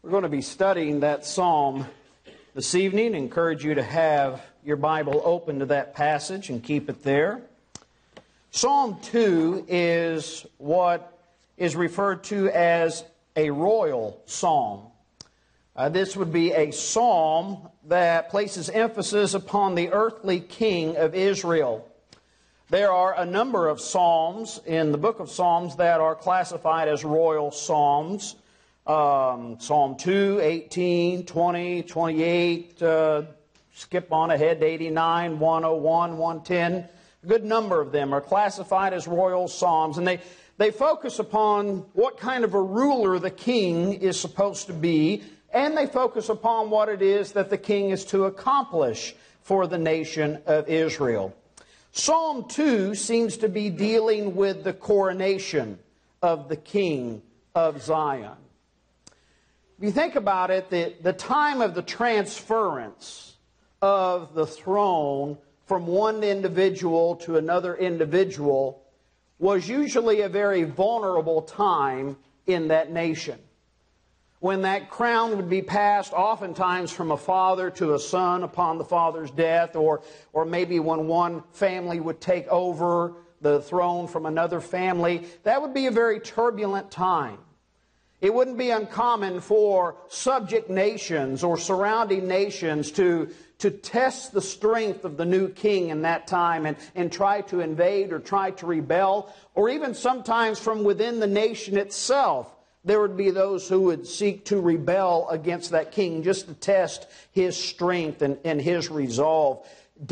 We're going to be studying that psalm this evening. I encourage you to have your Bible open to that passage and keep it there. Psalm 2 is what is referred to as a royal psalm. This would be a psalm that places emphasis upon the earthly king of Israel. There are a number of psalms in the book of Psalms that are classified as royal psalms. Psalm 2, 18, 20, 28, skip on ahead to 89, 101, 110. A good number of them are classified as royal psalms, and they focus upon what kind of a ruler the king is supposed to be, and they focus upon what it is that the king is to accomplish for the nation of Israel. Psalm 2 seems to be dealing with the coronation of the king of Zion. If you think about it, the time of the transference of the throne from one individual to another individual was usually a very vulnerable time in that nation. When that crown would be passed oftentimes from a father to a son upon the father's death, or maybe when one family would take over the throne from another family, that would be a very turbulent time. It wouldn't be uncommon for subject nations or surrounding nations to test the strength of the new king in that time and try to invade or try to rebel, or even sometimes from within the nation itself, there would be those who would seek to rebel against that king just to test his strength and his resolve.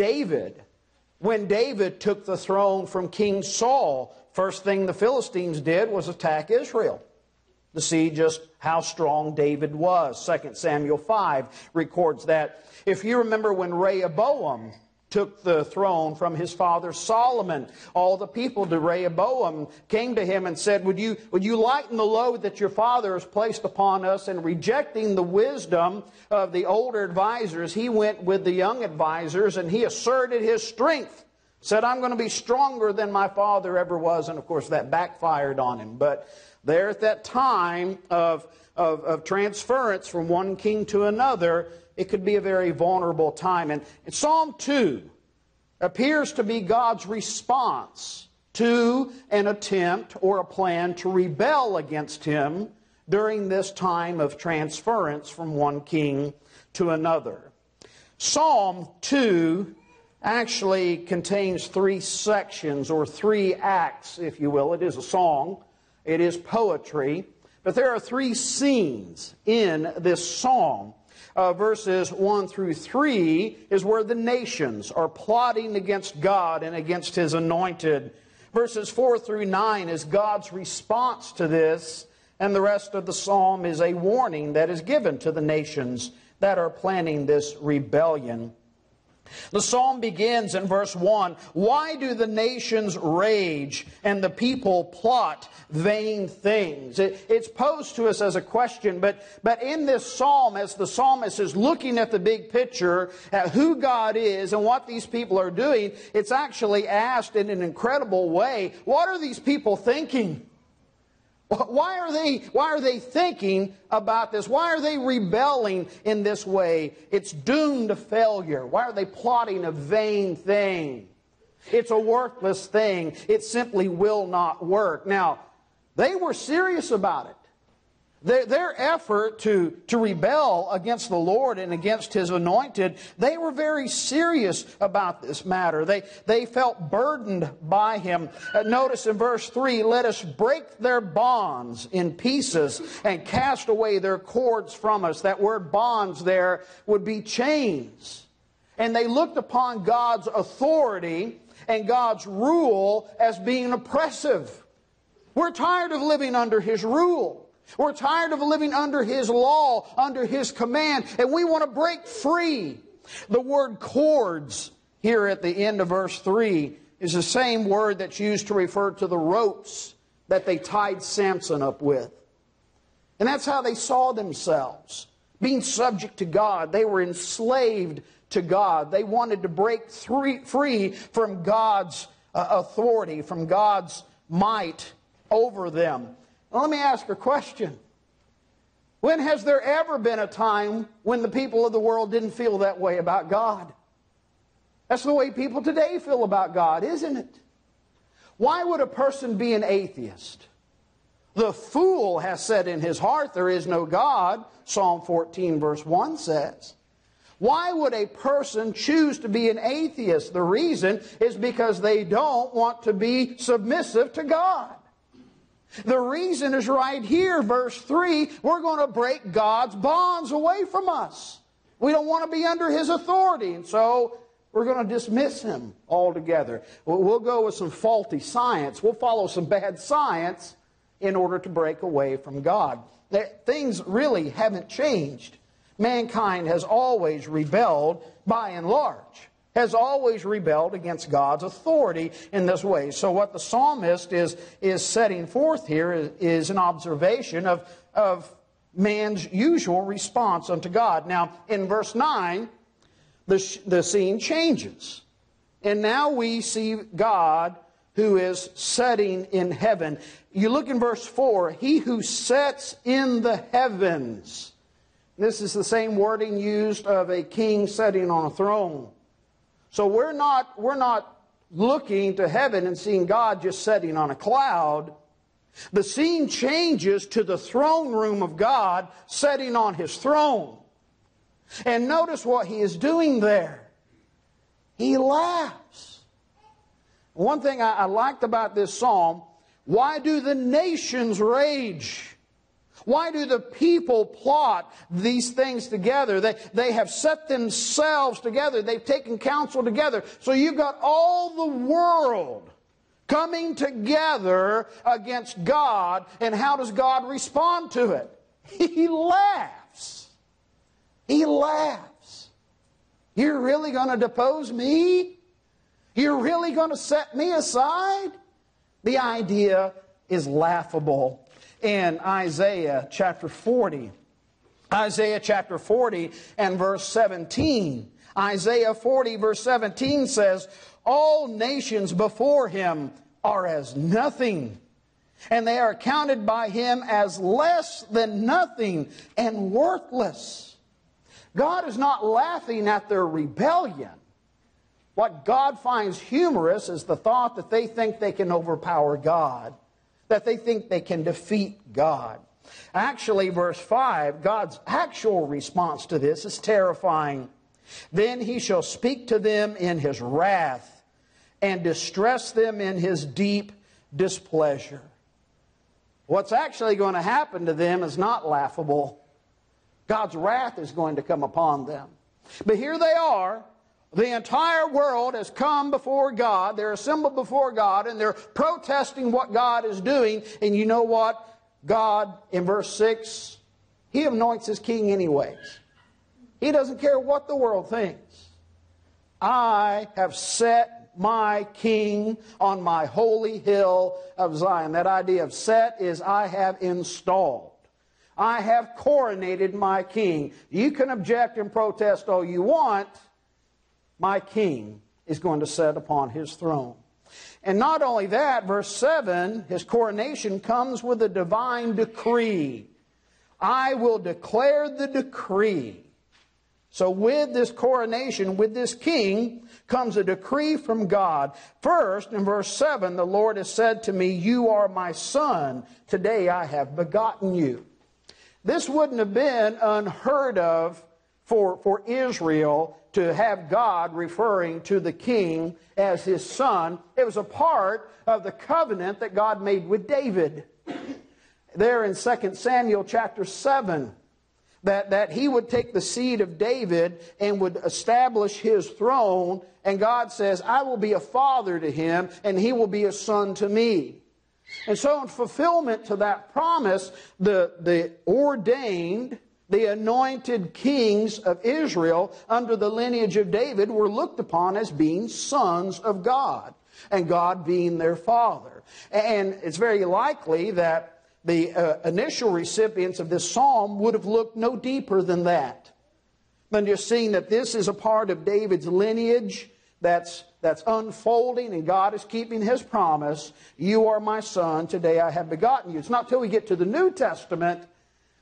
When David took the throne from King Saul, first thing the Philistines did was attack Israel to see just how strong David was. 2 Samuel 5 records that. If you remember when Rehoboam took the throne from his father Solomon, all the people to Rehoboam came to him and said, Would you lighten the load that your father has placed upon us? And rejecting the wisdom of the older advisors, he went with the young advisors and he asserted his strength. Said, I'm going to be stronger than my father ever was. And of course that backfired on him. But there at that time of transference from one king to another, it could be a very vulnerable time. And Psalm 2 appears to be God's response to an attempt or a plan to rebel against Him during this time of transference from one king to another. Psalm 2 actually contains three sections, or three acts, if you will. It is a song. It is poetry. But there are three scenes in this psalm. Verses 1 through 3 is where the nations are plotting against God and against His anointed. Verses 4 through 9 is God's response to this. And the rest of the psalm is a warning that is given to the nations that are planning this rebellion. The psalm begins in verse 1, Why do the nations rage and the people plot vain things? It's posed to us as a question, but in this psalm, as the psalmist is looking at the big picture, at who God is and what these people are doing, it's actually asked in an incredible way, what are these people thinking? Why are they thinking about this? Why are they rebelling in this way? It's doomed to failure. Why are they plotting a vain thing? It's a worthless thing. It simply will not work. Now, they were serious about it. Their effort to rebel against the Lord and against His anointed, they were very serious about this matter. They felt burdened by Him. Notice in verse 3, Let us break their bonds in pieces and cast away their cords from us. That word bonds there would be chains. And they looked upon God's authority and God's rule as being oppressive. We're tired of living under His rule. We're tired of living under His law, under His command, and we want to break free. The word cords here at the end of verse 3 is the same word that's used to refer to the ropes that they tied Samson up with. And that's how they saw themselves, being subject to God. They were enslaved to God. They wanted to break free from God's authority, from God's might over them. Now, let me ask a question. When has there ever been a time when the people of the world didn't feel that way about God? That's the way people today feel about God, isn't it? Why would a person be an atheist? The fool has said in his heart, there is no God, Psalm 14 verse 1 says. Why would a person choose to be an atheist? The reason is because they don't want to be submissive to God. The reason is right here, verse 3, we're going to break God's bonds away from us. We don't want to be under His authority, and so we're going to dismiss Him altogether. We'll go with some faulty science. We'll follow some bad science in order to break away from God. Things really haven't changed. Mankind has always rebelled by and large, has always rebelled against God's authority in this way. So what the psalmist is setting forth here is an observation of man's usual response unto God. Now, in verse 9, the scene changes. And now we see God who is setting in heaven. You look in verse 4, He who sets in the heavens. This is the same wording used of a king sitting on a throne. So we're not looking to heaven and seeing God just sitting on a cloud. The scene changes to the throne room of God sitting on His throne. And notice what He is doing there. He laughs. One thing I liked about this psalm, why do the nations rage? Why do the people plot these things together? They have set themselves together. They've taken counsel together. So you've got all the world coming together against God. And how does God respond to it? He laughs. He laughs. You're really going to depose me? You're really going to set me aside? The idea is laughable. In Isaiah chapter 40. Isaiah chapter 40 and verse 17. Isaiah 40 verse 17 says, all nations before Him are as nothing, and they are counted by Him as less than nothing and worthless. God is not laughing at their rebellion. What God finds humorous is the thought that they think they can overpower God, that they think they can defeat God. Actually, verse 5, God's actual response to this is terrifying. Then He shall speak to them in His wrath and distress them in His deep displeasure. What's actually going to happen to them is not laughable. God's wrath is going to come upon them. But here they are. The entire world has come before God. They're assembled before God, and they're protesting what God is doing. And you know what? God, in verse 6, He anoints His king anyways. He doesn't care what the world thinks. I have set my king on my holy hill of Zion. That idea of set is I have installed. I have coronated my king. You can object and protest all you want. My king is going to sit upon His throne. And not only that, verse 7, His coronation comes with a divine decree. I will declare the decree. So with this coronation, with this king, comes a decree from God. First, in verse 7, the Lord has said to me, you are my son. Today I have begotten you. This wouldn't have been unheard of for Israel to have God referring to the king as His son. It was a part of the covenant that God made with David. There in 2 Samuel chapter 7, that He would take the seed of David and would establish His throne. And God says, I will be a father to him, and he will be a son to me. And so in fulfillment to that promise, the ordained, the anointed kings of Israel under the lineage of David were looked upon as being sons of God, and God being their father. And it's very likely that the initial recipients of this psalm would have looked no deeper than that. But just seeing that this is a part of David's lineage that's unfolding, and God is keeping His promise. You are my son, today I have begotten you. It's not till we get to the New Testament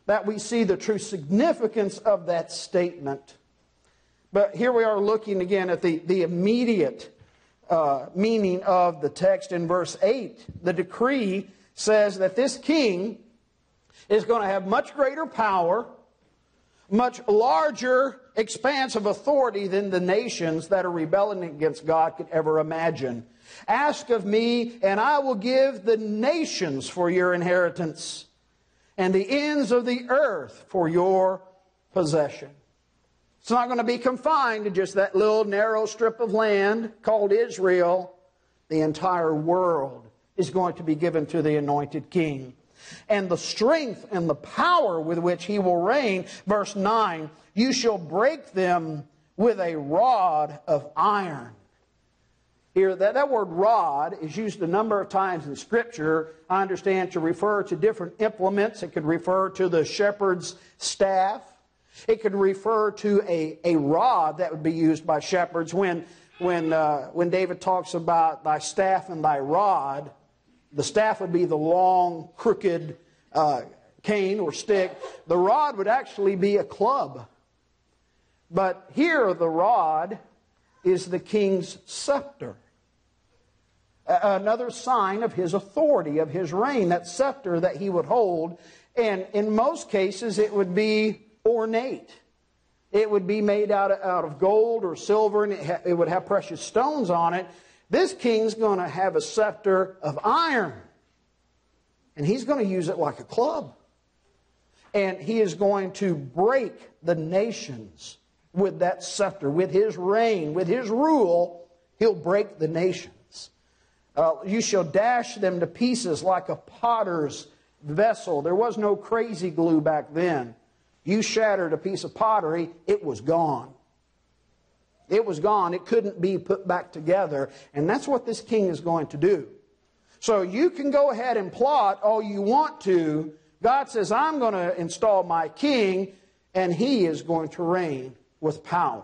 that we see the true significance of that statement. But here we are looking again at the immediate meaning of the text in verse 8. The decree says that this king is going to have much greater power, much larger expanse of authority than the nations that are rebelling against God could ever imagine. Ask of me, and I will give the nations for your inheritance, and the ends of the earth for your possession. It's not going to be confined to just that little narrow strip of land called Israel. The entire world is going to be given to the anointed king. And the strength and the power with which he will reign, verse 9, you shall break them with a rod of iron. Here, that word rod is used a number of times in Scripture, I understand, to refer to different implements. It could refer to the shepherd's staff. It could refer to a rod that would be used by shepherds. When David talks about thy staff and thy rod, the staff would be the long, crooked cane or stick. The rod would actually be a club. But here the rod is the king's scepter. Another sign of his authority, of his reign, that scepter that he would hold. And in most cases it would be ornate. It would be made out of gold or silver, and it would have precious stones on it. This king's going to have a scepter of iron. And he's going to use it like a club. And he is going to break the nations with that scepter, with his reign, with his rule. He'll break the nations. You shall dash them to pieces like a potter's vessel. There was no crazy glue back then. You shattered a piece of pottery, it was gone. It was gone. It couldn't be put back together. And that's what this king is going to do. So you can go ahead and plot all you want to. God says, I'm going to install my king, and he is going to reign with power.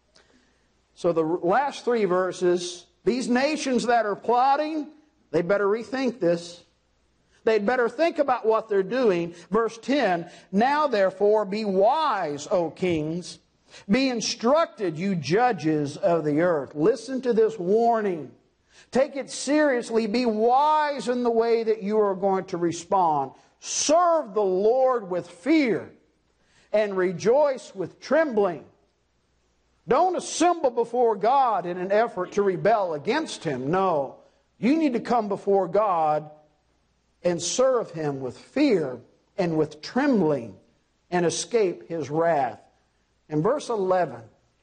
So the last three verses, these nations that are plotting, they better rethink this. They'd better think about what they're doing. Verse 10, now therefore be wise, O kings. Be instructed, you judges of the earth. Listen to this warning. Take it seriously. Be wise in the way that you are going to respond. Serve the Lord with fear and rejoice with trembling. Don't assemble before God in an effort to rebel against Him. No, you need to come before God and serve Him with fear and with trembling and escape His wrath. In verse 11,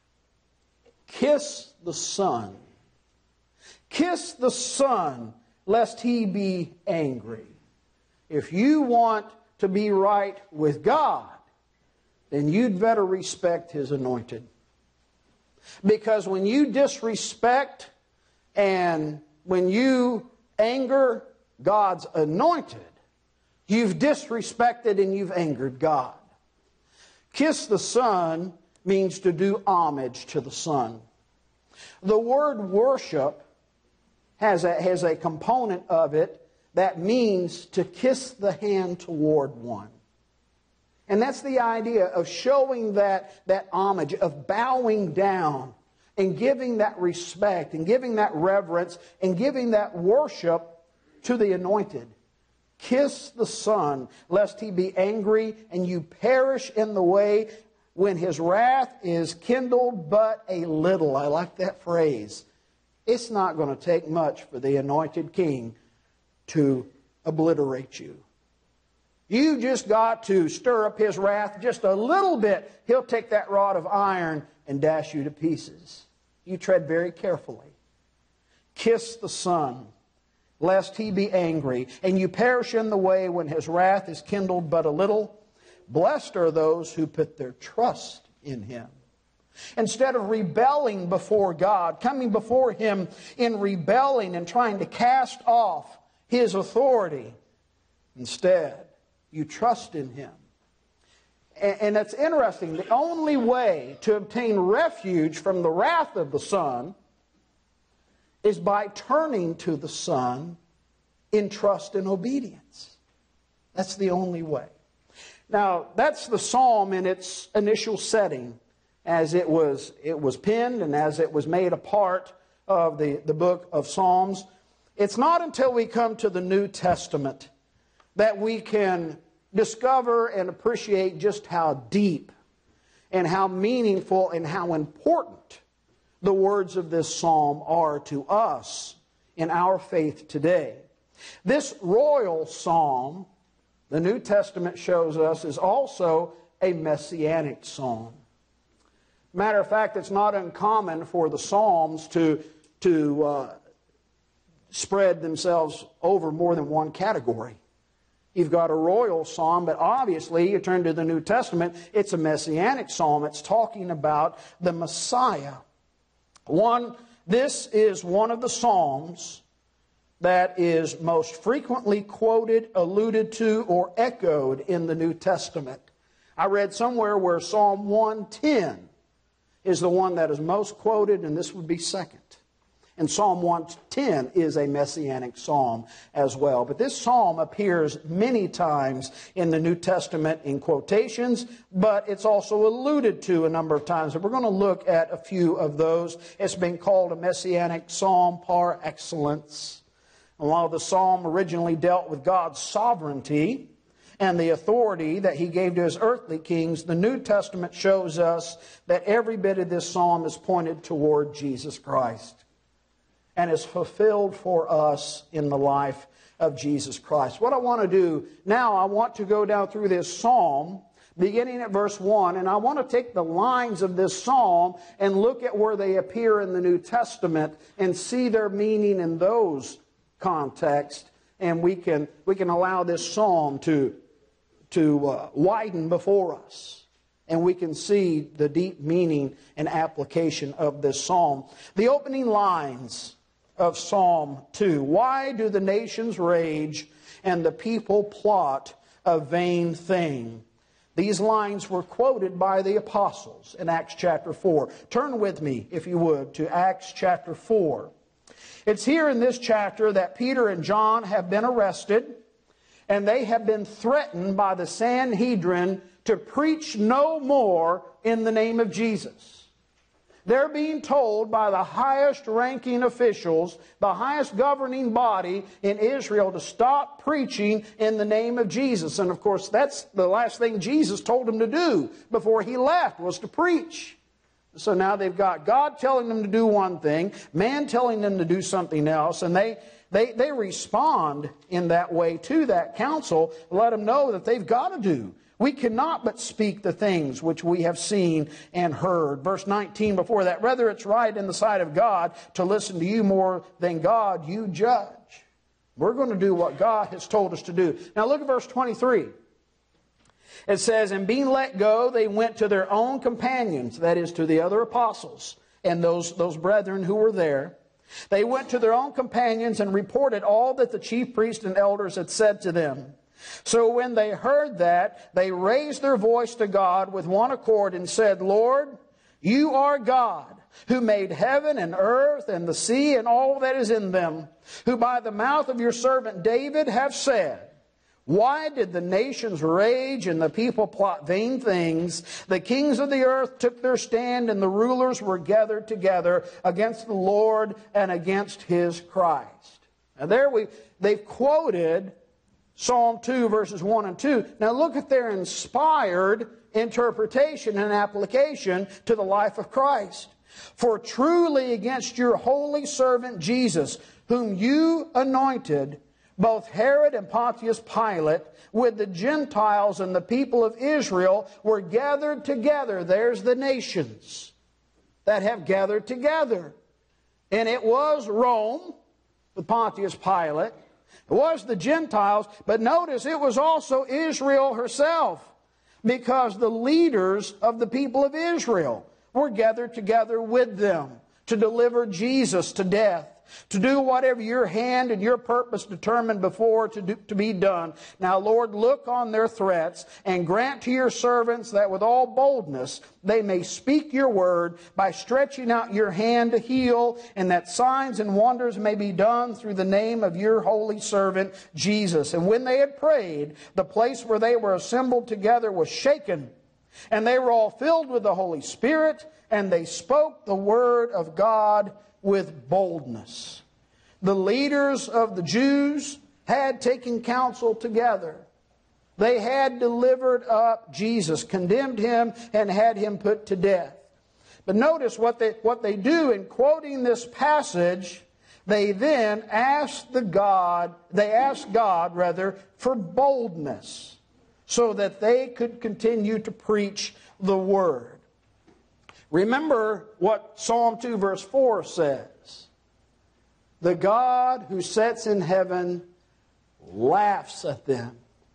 kiss the Son. Kiss the Son, lest He be angry. If you want to be right with God, then you'd better respect His anointed. Because when you disrespect and when you anger God's anointed, you've disrespected and you've angered God. Kiss the Son means to do homage to the Son. The word worship has a component of it that means to kiss the hand toward one. And that's the idea of showing that homage, of bowing down and giving that respect and giving that reverence and giving that worship to the anointed. Kiss the Son, lest He be angry and you perish in the way when His wrath is kindled but a little. I like that phrase. It's not going to take much for the anointed king to obliterate you. You just got to stir up His wrath just a little bit. He'll take that rod of iron and dash you to pieces. You tread very carefully. Kiss the Son, lest He be angry, and you perish in the way when His wrath is kindled but a little. Blessed are those who put their trust in Him. Instead of rebelling before God, coming before Him in rebelling and trying to cast off His authority, instead, you trust in Him. And that's interesting. The only way to obtain refuge from the wrath of the Son is by turning to the Son in trust and obedience. That's the only way. Now, that's the psalm in its initial setting as it was penned and as it was made a part of the book of Psalms. It's not until we come to the New Testament that we can discover and appreciate just how deep and how meaningful and how important the words of this psalm are to us in our faith today. This royal psalm, the New Testament shows us, is also a messianic psalm. Matter of fact, it's not uncommon for the psalms to spread themselves over more than one category. You've got a royal psalm, but obviously, you turn to the New Testament, it's a messianic psalm. It's talking about the Messiah. This is one of the psalms that is most frequently quoted, alluded to, or echoed in the New Testament. I read somewhere where Psalm 110 is the one that is most quoted, and this would be second. And Psalm 110 is a messianic psalm as well. But this psalm appears many times in the New Testament in quotations, but it's also alluded to a number of times. And we're going to look at a few of those. It's been called a messianic psalm par excellence. And while the psalm originally dealt with God's sovereignty and the authority that He gave to His earthly kings, the New Testament shows us that every bit of this psalm is pointed toward Jesus Christ and is fulfilled for us in the life of Jesus Christ. What I want to do now, I want to go down through this psalm, beginning at verse 1, and I want to take the lines of this psalm and look at where they appear in the New Testament and see their meaning in those contexts, and we can allow this psalm to widen before us, and we can see the deep meaning and application of this psalm. The opening lines of Psalm 2. Why do the nations rage and the people plot a vain thing? These lines were quoted by the apostles in Acts chapter 4. Turn with me, if you would, to Acts chapter 4. It's here in this chapter that Peter and John have been arrested, and they have been threatened by the Sanhedrin to preach no more in the name of Jesus. They're being told by the highest ranking officials, the highest governing body in Israel, to stop preaching in the name of Jesus. And of course, that's the last thing Jesus told them to do before He left, was to preach. So now they've got God telling them to do one thing, man telling them to do something else, and they respond in that way to that counsel, let them know that they've got to do. We cannot but speak the things which we have seen and heard. Verse 19 before that, whether it's right in the sight of God to listen to you more than God, you judge. We're going to do what God has told us to do. Now look at verse 23. It says, and being let go, they went to their own companions, that is, to the other apostles and those brethren who were there. They went to their own companions and reported all that the chief priests and elders had said to them. So when they heard that, they raised their voice to God with one accord and said, Lord, you are God, who made heaven and earth and the sea and all that is in them, who by the mouth of your servant David have said, why did the nations rage and the people plot vain things? The kings of the earth took their stand, and the rulers were gathered together against the Lord and against His Christ. Now they've quoted Psalm 2 verses 1 and 2. Now look at their inspired interpretation and application to the life of Christ. For truly against your holy servant Jesus, whom you anointed, both Herod and Pontius Pilate, with the Gentiles and the people of Israel, were gathered together. There's the nations that have gathered together. And it was Rome, with Pontius Pilate. It was the Gentiles, but notice it was also Israel herself, because the leaders of the people of Israel were gathered together with them to deliver Jesus to death. to do whatever your hand and your purpose determined before to be done. Now, Lord, look on their threats and grant to your servants that with all boldness they may speak your word by stretching out your hand to heal, and that signs and wonders may be done through the name of your holy servant Jesus. And when they had prayed, the place where they were assembled together was shaken, and they were all filled with the Holy Spirit, and they spoke the word of God with boldness. The leaders of the Jews had taken counsel together. They had delivered up Jesus, condemned him, and had him put to death. But notice what they do in quoting this passage. They then ask God for boldness, so that they could continue to preach the word. Remember what Psalm 2 verse 4 says. The God who sits in heaven laughs at them.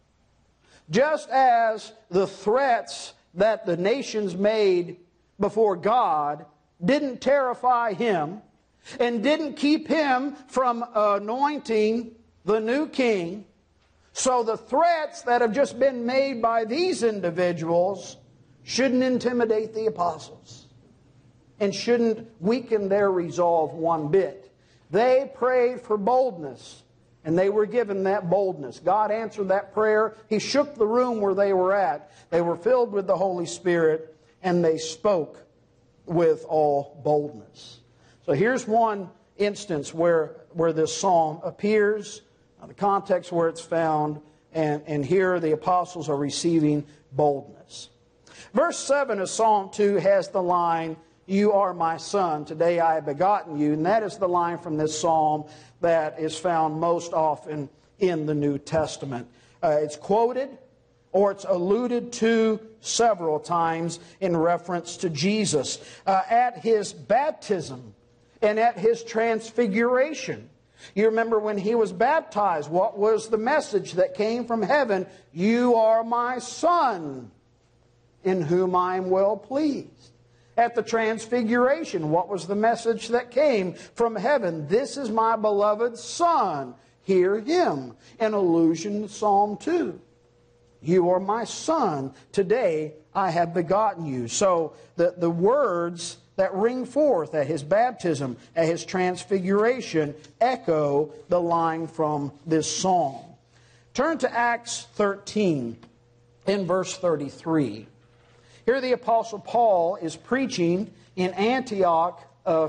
Just as the threats that the nations made before God didn't terrify him and didn't keep him from anointing the new king, so the threats that have just been made by these individuals shouldn't intimidate the apostles and shouldn't weaken their resolve one bit. They prayed for boldness, and they were given that boldness. God answered that prayer. He shook the room where they were at. They were filled with the Holy Spirit, and they spoke with all boldness. So here's one instance where this psalm appears, the context where it's found, and here the apostles are receiving boldness. Verse 7 of Psalm 2 has the line, "You are my son, today I have begotten you." And that is the line from this psalm that is found most often in the New Testament. It's quoted or it's alluded to several times in reference to Jesus. At his baptism and at his transfiguration. You remember when he was baptized, what was the message that came from heaven? "You are my son, in whom I am well pleased." At the transfiguration, what was the message that came from heaven? "This is my beloved son, hear him." An allusion to Psalm 2. "You are my son, today I have begotten you." So the words that ring forth at his baptism, at his transfiguration, echo the line from this psalm. Turn to Acts 13 in verse 33. Here the Apostle Paul is preaching in Antioch of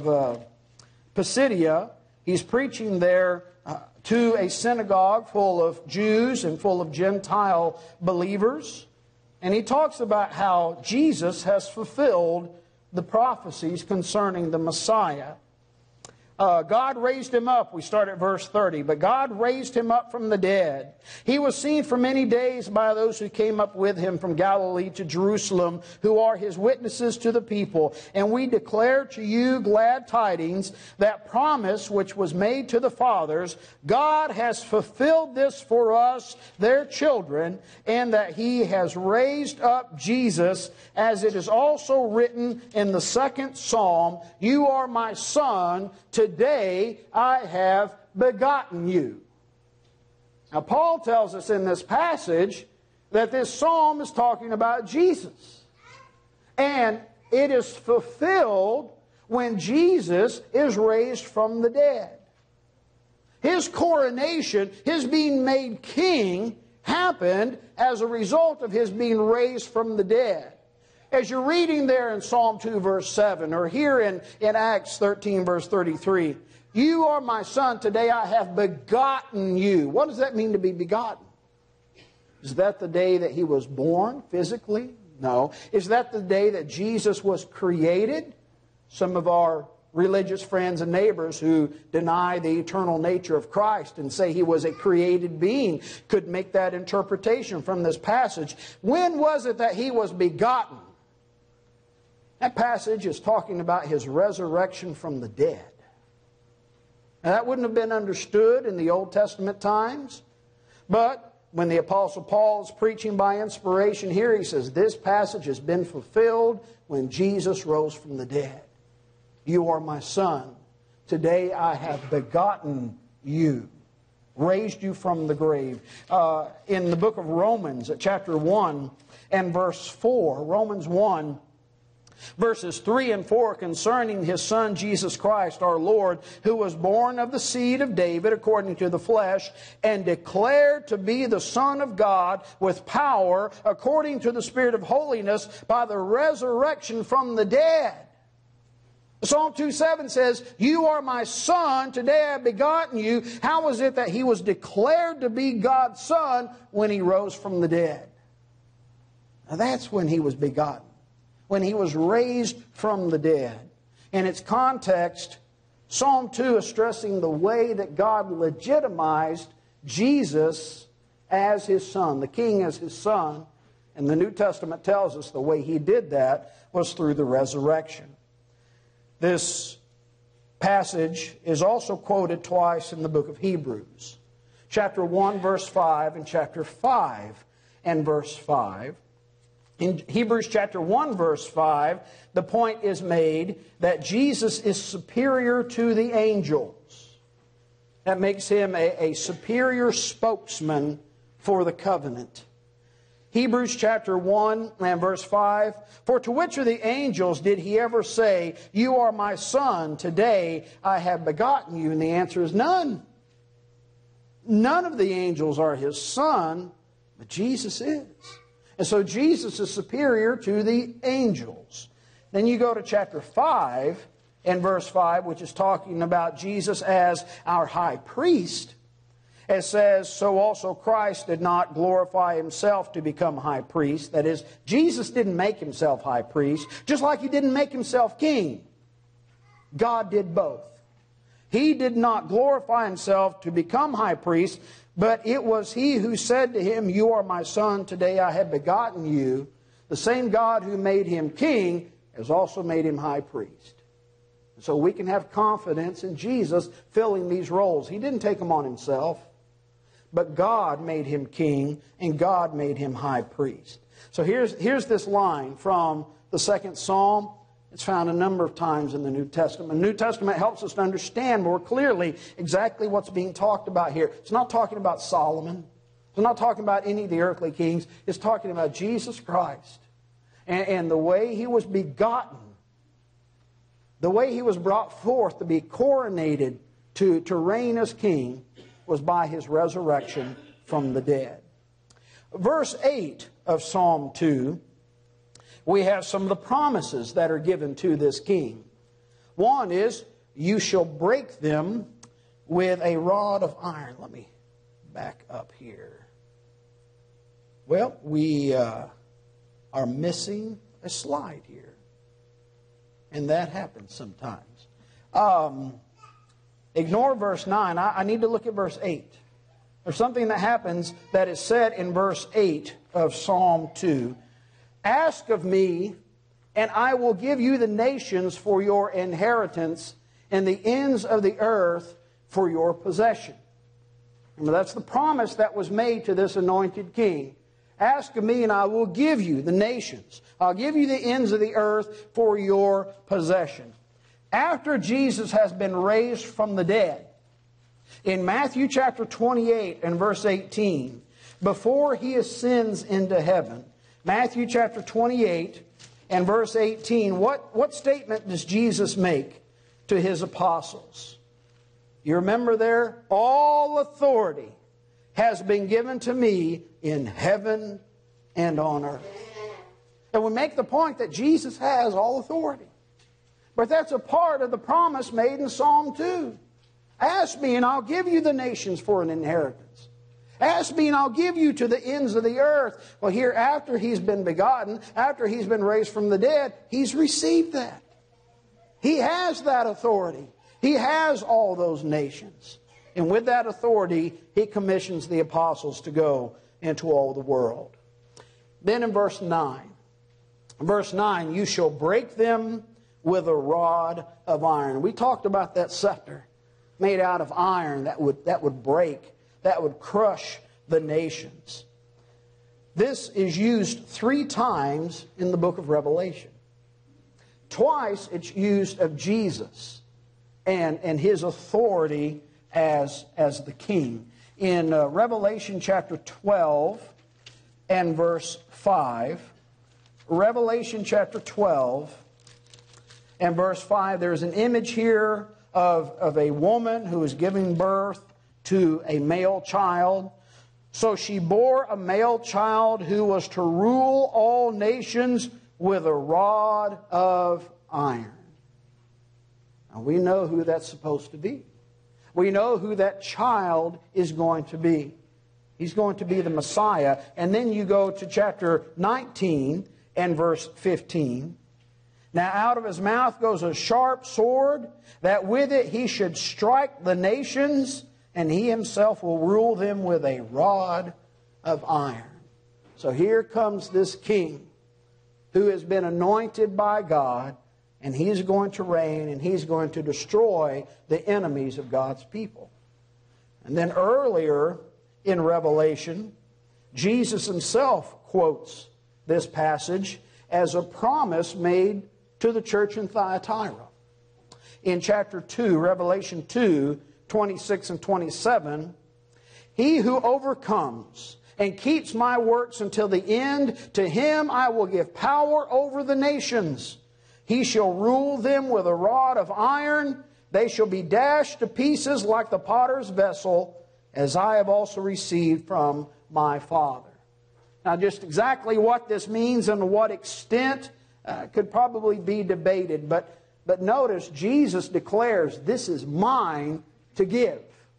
Pisidia. He's preaching there to a synagogue full of Jews and full of Gentile believers. And he talks about how Jesus has fulfilled the prophecies concerning the Messiah. God raised him up. We start at verse 30. But God raised him up from the dead. He was seen for many days by those who came up with him from Galilee to Jerusalem, who are his witnesses to the people. And we declare to you glad tidings, that promise which was made to the fathers. God has fulfilled this for us, their children, and that he has raised up Jesus, as it is also written in the second psalm, "You are my son, today I have begotten you." Now Paul tells us in this passage that this psalm is talking about Jesus. And it is fulfilled when Jesus is raised from the dead. His coronation, his being made king, happened as a result of his being raised from the dead. As you're reading there in Psalm 2 verse 7, or here in Acts 13 verse 33, "You are my son, today I have begotten you." What does that mean to be begotten? Is that the day that he was born physically? No. Is that the day that Jesus was created? Some of our religious friends and neighbors who deny the eternal nature of Christ and say he was a created being could make that interpretation from this passage. When was it that he was begotten? That passage is talking about his resurrection from the dead. Now, that wouldn't have been understood in the Old Testament times, but when the Apostle Paul is preaching by inspiration here, he says, this passage has been fulfilled when Jesus rose from the dead. "You are my son. today I have begotten you, raised you from the grave. In the book of Romans, at chapter 1 and verse 4, Romans 1, verses 3 and 4, concerning His Son Jesus Christ our Lord, who was born of the seed of David according to the flesh, and declared to be the Son of God with power according to the Spirit of holiness by the resurrection from the dead. Psalm 2:7 says, you are my Son, today I have begotten you. How was it that He was declared to be God's Son when He rose from the dead? Now that's when He was begotten, when He was raised from the dead. In its context, Psalm 2 is stressing the way that God legitimized Jesus as His Son, the King as His Son. And the New Testament tells us the way He did that was through the resurrection. This passage is also quoted twice in the book of Hebrews. Chapter 1, verse 5, and chapter 5 and verse 5. In Hebrews chapter 1, verse 5, the point is made that Jesus is superior to the angels. That makes Him a superior spokesman for the covenant. Hebrews chapter 1 and verse 5, for to which of the angels did He ever say, you are my Son, today I have begotten you? And the answer is none. None of the angels are His Son, but Jesus is. And so Jesus is superior to the angels. Then you go to chapter 5 and verse 5, which is talking about Jesus as our high priest. It says, so also Christ did not glorify Himself to become high priest. That is, Jesus didn't make Himself high priest, just like He didn't make Himself king. God did both. He did not glorify Himself to become high priest, but it was He who said to Him, you are my Son, today I have begotten you. The same God who made Him king has also made Him high priest. So we can have confidence in Jesus filling these roles. He didn't take them on Himself, but God made Him king, and God made Him high priest. So here's this line from the second Psalm. It's found a number of times in the New Testament. The New Testament helps us to understand more clearly exactly what's being talked about here. It's not talking about Solomon. It's not talking about any of the earthly kings. It's talking about Jesus Christ and the way He was begotten, the way He was brought forth to be coronated to reign as king was by His resurrection from the dead. Verse 8 of Psalm 2, we have some of the promises that are given to this king. One is, you shall break them with a rod of iron. Let me back up here. Well, we are missing a slide here. And that happens sometimes. Ignore verse 9. I need to look at verse 8. There's something that happens that is said in verse 8 of Psalm 2. Ask of me, and I will give you the nations for your inheritance, and the ends of the earth for your possession. Remember, that's the promise that was made to this anointed king. Ask of me, and I will give you the nations. I'll give you the ends of the earth for your possession. After Jesus has been raised from the dead, in Matthew chapter 28 and verse 18, before He ascends into heaven, Matthew chapter 28 and verse 18, what statement does Jesus make to His apostles? You remember there? All authority has been given to me in heaven and on earth. And we make the point that Jesus has all authority. But that's a part of the promise made in Psalm 2. Ask me and I'll give you the nations for an inheritance. Ask me and I'll give you to the ends of the earth. Well, here after He's been begotten, after He's been raised from the dead, He's received that. He has that authority. He has all those nations. And with that authority, He commissions the apostles to go into all the world. Then in verse 9, you shall break them with a rod of iron. We talked about that scepter made out of iron that would break, that would crush the nations. This is used 3 times in the book of Revelation. Twice it's used of Jesus. and His authority as the king. In Revelation chapter 12 and verse 5, Revelation chapter 12 and verse 5, there's an image here of a woman who is giving birth to a male child. So she bore a male child who was to rule all nations with a rod of iron. Now we know who that's supposed to be. We know who that child is going to be. He's going to be the Messiah. And then you go to chapter 19 and verse 15. Now out of his mouth goes a sharp sword, that with it he should strike the nations, and he himself will rule them with a rod of iron. So here comes this king who has been anointed by God, and he's going to reign, and he's going to destroy the enemies of God's people. And then earlier in Revelation, Jesus himself quotes this passage as a promise made to the church in Thyatira. In chapter 2, Revelation 2, 26 and 27, he who overcomes and keeps my works until the end, to him I will give power over the nations. He shall rule them with a rod of iron. They shall be dashed to pieces like the potter's vessel, as I have also received from my Father. Now, just exactly what this means and to what extent could probably be debated. But notice, Jesus declares, this is mine to give.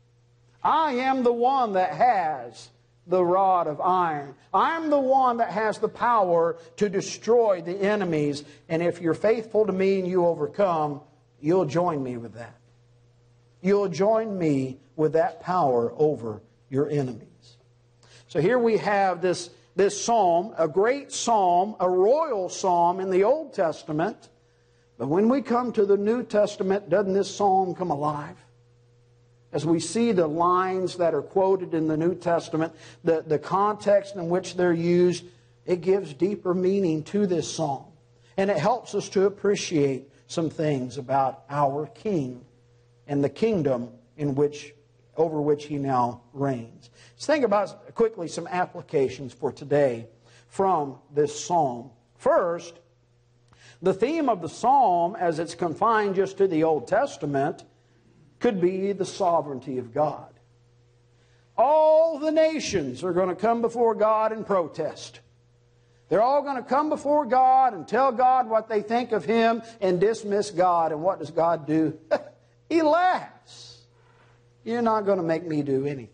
I am the one that has the rod of iron. I'm the one that has the power to destroy the enemies. And if you're faithful to me and you overcome, you'll join me with that. You'll join me with that power over your enemies. So here we have this psalm, a great psalm, a royal psalm in the Old Testament. But when we come to the New Testament, doesn't this psalm come alive? As we see the lines that are quoted in the New Testament, the context in which they're used, it gives deeper meaning to this psalm. And it helps us to appreciate some things about our King and the kingdom over which He now reigns. Let's think about quickly some applications for today from this psalm. First, the theme of the psalm, as it's confined just to the Old Testament, could be the sovereignty of God. All the nations are going to come before God and protest. They're all going to come before God and tell God what they think of Him and dismiss God. And what does God do? He laughs. You're not going to make me do anything.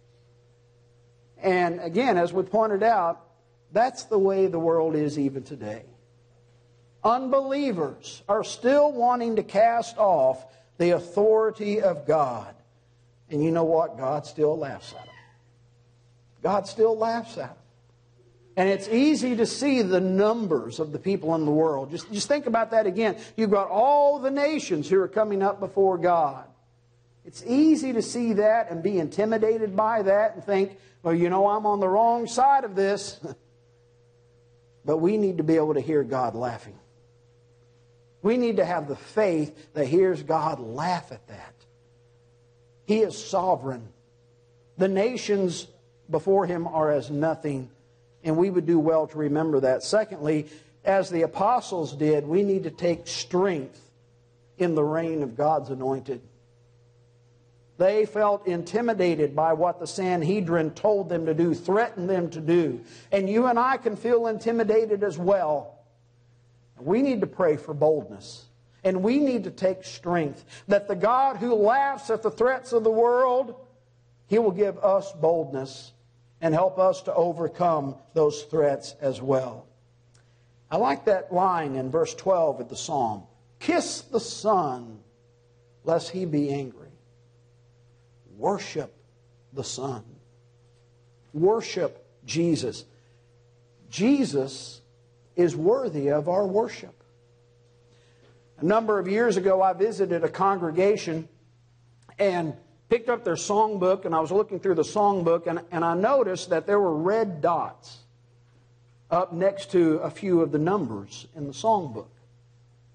And again, as we pointed out, that's the way the world is even today. Unbelievers are still wanting to cast off the authority of God. And you know what? God still laughs at them. God still laughs at them. And it's easy to see the numbers of the people in the world. Just think about that again. You've got all the nations who are coming up before God. It's easy to see that and be intimidated by that and think, well, you know, I'm on the wrong side of this. But we need to be able to hear God laughing. We need to have the faith that hears God laugh at that. He is sovereign. The nations before Him are as nothing, and we would do well to remember that. Secondly, as the apostles did, we need to take strength in the reign of God's anointed. They felt intimidated by what the Sanhedrin told them to do, threatened them to do. And you and I can feel intimidated as well. We need to pray for boldness. And we need to take strength. That the God who laughs at the threats of the world, He will give us boldness and help us to overcome those threats as well. I like that line in verse 12 of the psalm. Kiss the Son, lest He be angry. Worship the Son. Worship Jesus. Jesus is worthy of our worship. A number of years ago, I visited a congregation and picked up their songbook, and I was looking through the songbook, and I noticed that there were red dots up next to a few of the numbers in the songbook.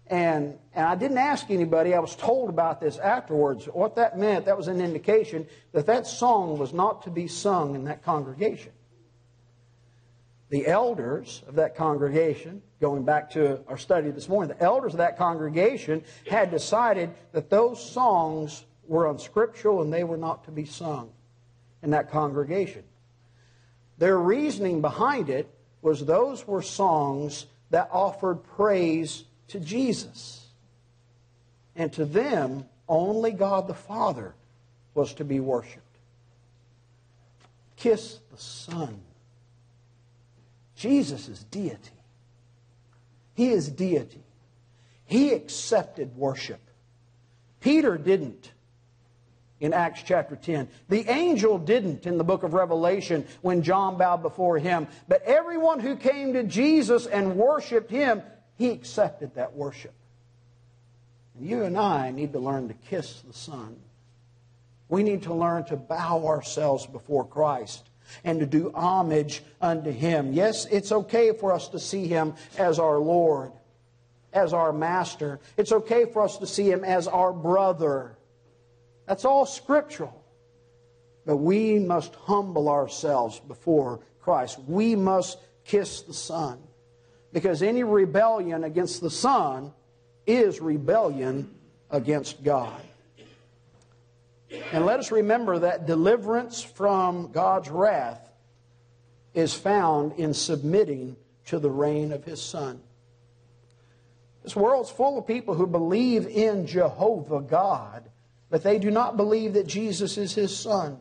And I didn't ask anybody. I was told about this afterwards. What that meant, that was an indication that that song was not to be sung in that congregation. The elders of that congregation, going back to our study this morning, the elders of that congregation had decided that those songs were unscriptural and they were not to be sung in that congregation. Their reasoning behind it was those were songs that offered praise to Jesus. And to them, only God the Father was to be worshipped. Kiss the Son. Jesus is deity. He is deity. He accepted worship. Peter didn't in Acts chapter 10. The angel didn't in the book of Revelation when John bowed before him. But everyone who came to Jesus and worshiped Him, He accepted that worship. And you and I need to learn to kiss the Son. We need to learn to bow ourselves before Christ and to do homage unto Him. Yes, it's okay for us to see Him as our Lord, as our Master. It's okay for us to see Him as our brother. That's all scriptural. But we must humble ourselves before Christ. We must kiss the Son. Because any rebellion against the Son is rebellion against God. And let us remember that deliverance from God's wrath is found in submitting to the reign of His Son. This world's full of people who believe in Jehovah God, but they do not believe that Jesus is His Son.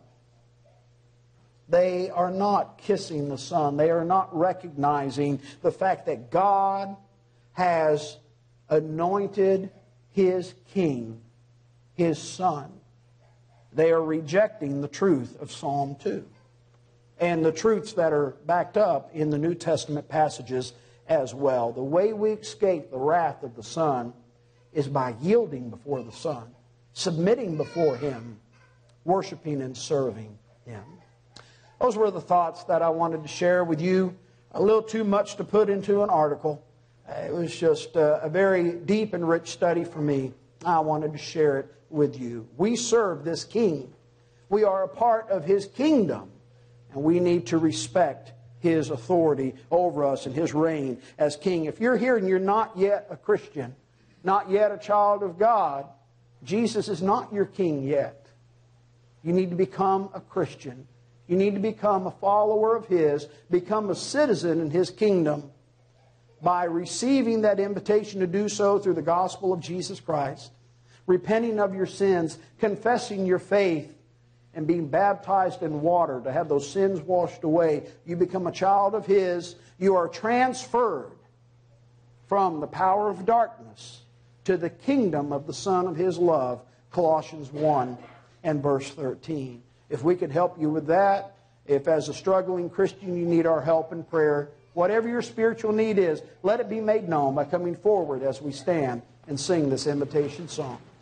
They are not kissing the Son. They are not recognizing the fact that God has anointed His King, His Son. They are rejecting the truth of Psalm 2 and the truths that are backed up in the New Testament passages as well. The way we escape the wrath of the Son is by yielding before the Son, submitting before Him, worshiping and serving Him. Those were the thoughts that I wanted to share with you. A little too much to put into an article. It was just a very deep and rich study for me. I wanted to share it with you. We serve this King. We are a part of His kingdom. And we need to respect His authority over us and His reign as King. If you're here and you're not yet a Christian, not yet a child of God, Jesus is not your King yet. You need to become a Christian. You need to become a follower of His, become a citizen in His kingdom by receiving that invitation to do so through the gospel of Jesus Christ, repenting of your sins, confessing your faith, and being baptized in water to have those sins washed away. You become a child of His. You are transferred from the power of darkness to the kingdom of the Son of His love, Colossians 1 and verse 13. If we could help you with that, if as a struggling Christian you need our help in prayer, whatever your spiritual need is, let it be made known by coming forward as we stand and sing this invitation song.